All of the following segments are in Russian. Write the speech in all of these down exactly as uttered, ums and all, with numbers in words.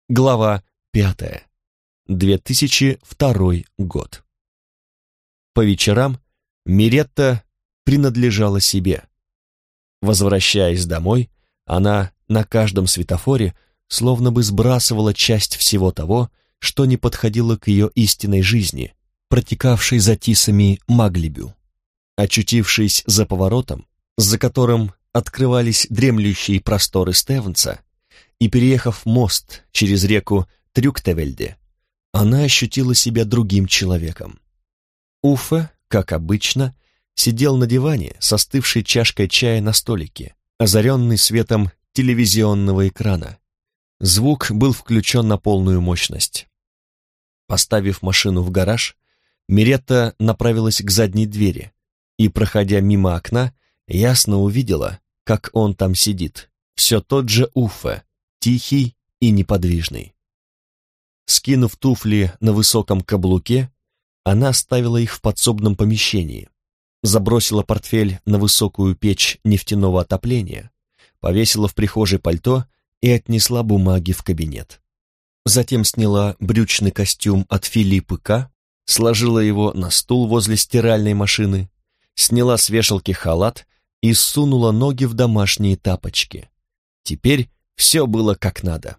Глава пятая. две тысячи второй год. По вечерам Миретта принадлежала себе. Возвращаясь домой, она на каждом светофоре словно бы сбрасывала часть всего того, что не подходило к ее истинной жизни, протекавшей за тисами Маглибю. Очутившись за поворотом, за которым открывались дремлющие просторы Стевенса, и переехав мост через реку Трюктевельде, она ощутила себя другим человеком. Уффе, как обычно, сидел на диване с остывшей чашкой чая на столике, озаренный светом телевизионного экрана. Звук был включен на полную мощность. Поставив машину в гараж, Миретта направилась к задней двери и, проходя мимо окна, ясно увидела, как он там сидит, все тот же Уффе, тихий и неподвижный. Скинув туфли на высоком каблуке, она оставила их в подсобном помещении, забросила портфель на высокую печь нефтяного отопления, повесила в прихожей пальто и отнесла бумаги в кабинет. Затем сняла брючный костюм от Филиппы К., сложила его на стул возле стиральной машины, сняла с вешалки халат и сунула ноги в домашние тапочки. Теперь все было как надо.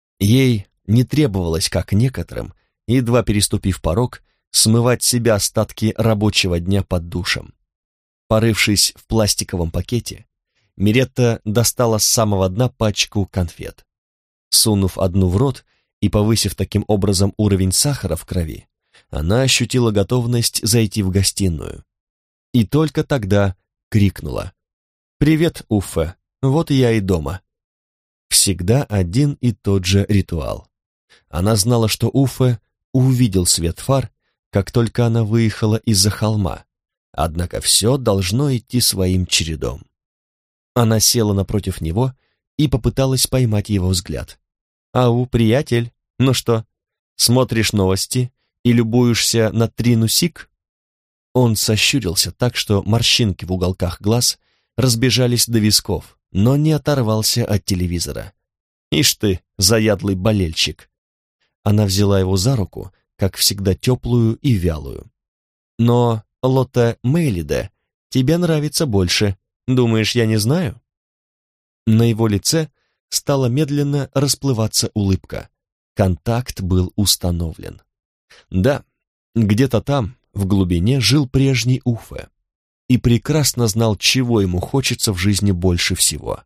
Ей не требовалось, как некоторым, едва переступив порог, смывать с себя остатки рабочего дня под душем. Порывшись в пластиковом пакете, Миретта достала с самого дна пачку конфет. Сунув одну в рот и повысив таким образом уровень сахара в крови, она ощутила готовность зайти в гостиную. И только тогда крикнула: «Привет, Уффе, вот я и дома». Всегда один и тот же ритуал. Она знала, что Уффе увидел свет фар, как только она выехала из-за холма, однако все должно идти своим чередом. Она села напротив него и попыталась поймать его взгляд. «Ау, приятель, ну что, смотришь новости и любуешься на Трину Сик?» Он сощурился так, что морщинки в уголках глаз разбежались до висков, но не оторвался от телевизора. «Ишь ты, заядлый болельщик!» Она взяла его за руку, как всегда теплую и вялую. «Но Лотте Мейлиде тебе нравится больше. Думаешь, я не знаю?» На его лице стала медленно расплываться улыбка. Контакт был установлен. Да, где-то там, в глубине, жил прежний Уффе и прекрасно знал, чего ему хочется в жизни больше всего.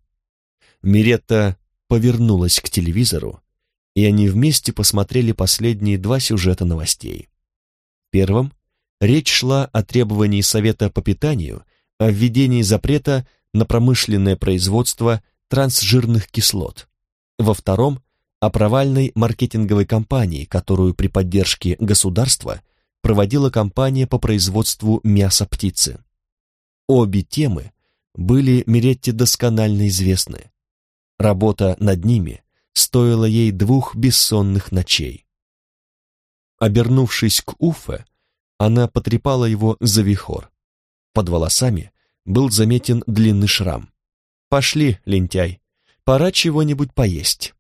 Миретта повернулась к телевизору, и они вместе посмотрели последние два сюжета новостей. В первом речь шла о требовании Совета по питанию о введении запрета на промышленное производство трансжирных кислот. Во втором — о провальной маркетинговой кампании, которую при поддержке государства проводила компания по производству мяса птицы. Обе темы были Миретте досконально известны. Работа над ними стоила ей двух бессонных ночей. Обернувшись к Уффе, она потрепала его за вихор. Под волосами был заметен длинный шрам. «Пошли, лентяй, пора чего-нибудь поесть».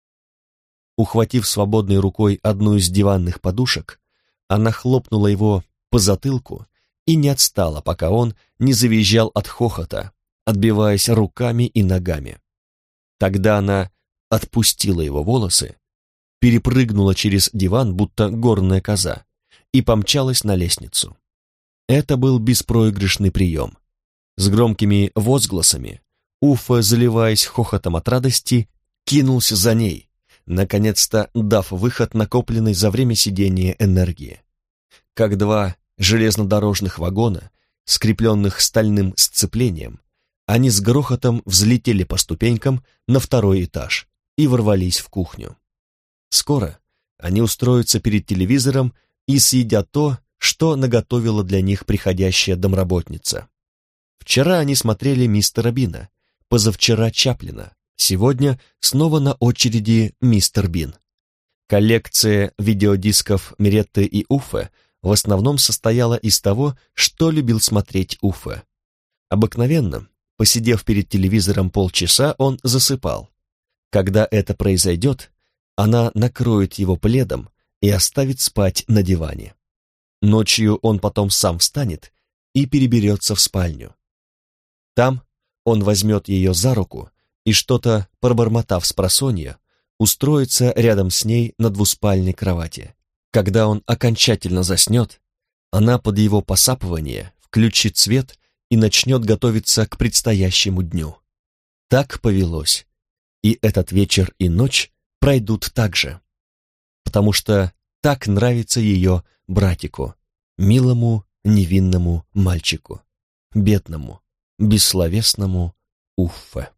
Ухватив свободной рукой одну из диванных подушек, она хлопнула его по затылку и не отстала, пока он не завизжал от хохота, отбиваясь руками и ногами. Тогда она отпустила его волосы, перепрыгнула через диван, будто горная коза, и помчалась на лестницу. Это был беспроигрышный прием. С громкими возгласами Уффе, заливаясь хохотом от радости, кинулся за ней, наконец-то дав выход накопленной за время сидения энергии. Как два железнодорожных вагона, скрепленных стальным сцеплением, они с грохотом взлетели по ступенькам на второй этаж и ворвались в кухню. Скоро они устроятся перед телевизором и съедят то, что наготовила для них приходящая домработница. Вчера они смотрели мистера Бина, позавчера Чаплина, сегодня снова на очереди мистер Бин. Коллекция видеодисков Миретты и Уффе в основном состояла из того, что любил смотреть Уффе. Обыкновенно, посидев перед телевизором полчаса, он засыпал. Когда это произойдет, Она накроет его пледом и оставит спать на диване. Ночью он потом сам встанет и переберется в спальню. Там он возьмет ее за руку и, что-то пробормотав спросонья, устроится рядом с ней на двуспальной кровати. Когда он окончательно заснет, она под его посапывание включит свет и начнет готовиться к предстоящему дню. Так повелось, и этот вечер и ночь пройдут так же, потому что так нравится ее братику, милому невинному мальчику, бедному, бессловесному Уффе.